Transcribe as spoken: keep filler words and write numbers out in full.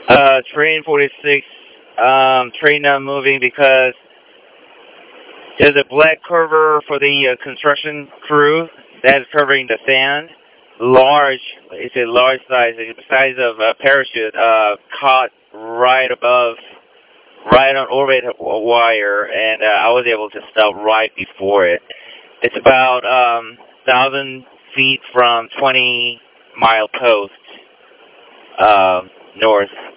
Uh, train forty-six, um, train not moving because there's a black cover for the uh, construction crew that is covering the sand. Large, it's a large size, the size of a parachute, uh, caught right above, right on orbit wire, and uh, I was able to stop right before it. It's about um, thousand feet from twenty mile post, um, north.